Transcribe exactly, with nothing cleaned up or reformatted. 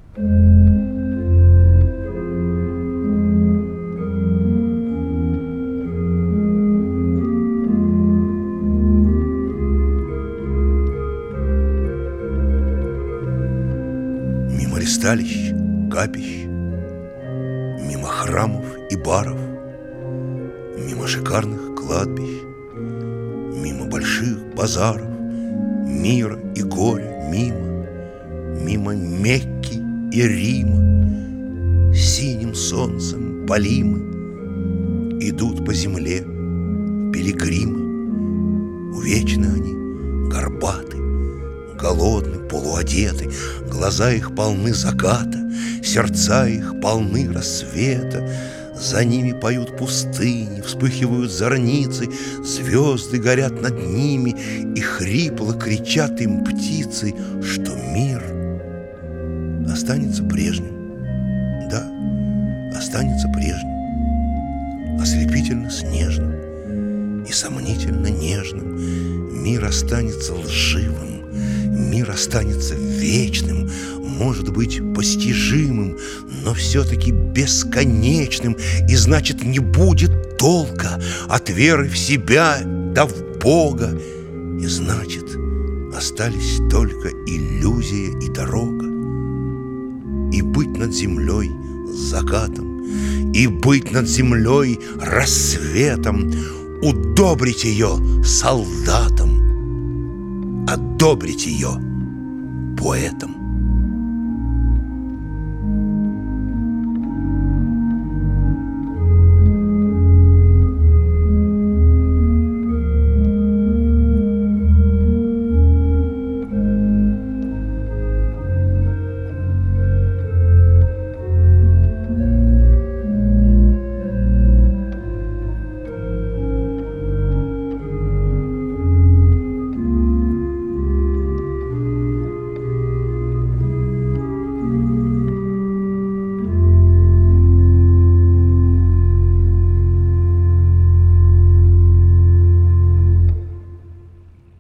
Мимо ристалищ, капищ, мимо храмов и баров, мимо шикарных кладбищ, мимо больших базаров, мира и горя мимо, мимо Мекки и Рима, синим солнцем полимы, идут по земле пилигримы. Увечны они, горбаты, голодны, полуодеты, глаза их полны заката, сердца их полны рассвета. За ними поют пустыни, вспыхивают зорницы, звезды горят над ними, и хрипло кричат им птицы, что мир останется прежним. Да, останется прежним, ослепительно снежным и сомнительно нежным. Мир останется лживым, мир останется вечным, может быть, постижимым, но все-таки бесконечным. И значит, не будет толка от веры в себя да в Бога. И значит, остались только иллюзия и дорога. И быть над землей закатом, и быть над землей рассветом, удобрить ее солдатом, одобрить ее поэтом.